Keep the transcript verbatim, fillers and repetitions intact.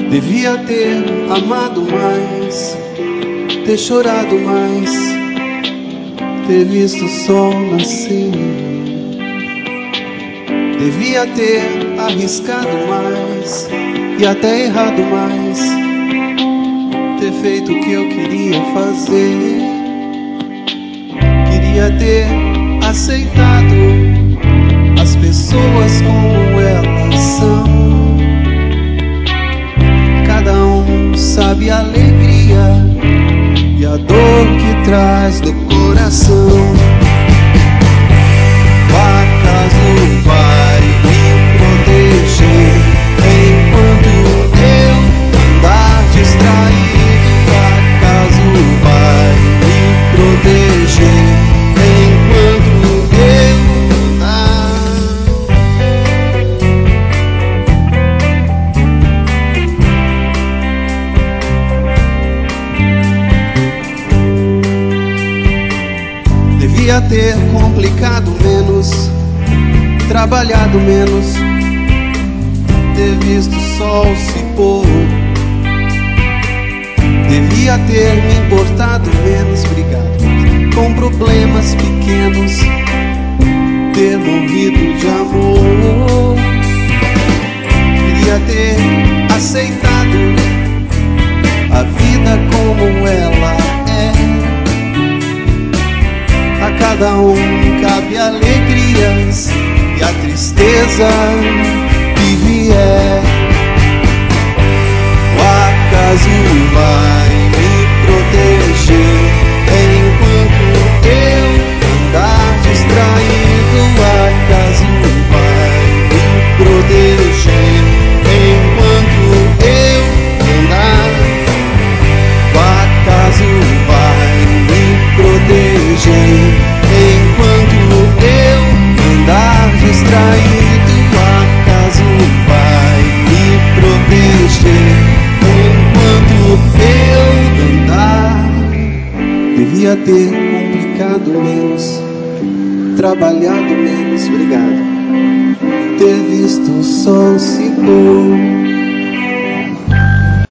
Devia ter amado mais, ter chorado mais, ter visto o sol nascer. Devia ter arriscado mais e até errado mais, ter feito o que eu queria fazer. Queria ter aceitado as pessoas como elas são. Cada um sabe a alegria e a dor que traz do coração. O acaso vai me proteger enquanto eu andar distraído. O acaso vai me proteger enquanto eu andar. Devia ter complicado menos, trabalhado menos, ter visto o sol se pôr. Devia ter me importado menos, brigado com problemas pequenos, ter morrido de amor. Queria ter aceitado a vida como ela é. A cada um cabe alegrias e a tristeza que vier. O acaso vai me proteger enquanto eu andar distraído. O acaso vai me proteger enquanto eu andar. O acaso vai me proteger enquanto eu andar distraído. O acaso vai me proteger enquanto eu andar. Devia ter complicado menos, trabalhado menos, obrigado, ter visto o sol se pôr.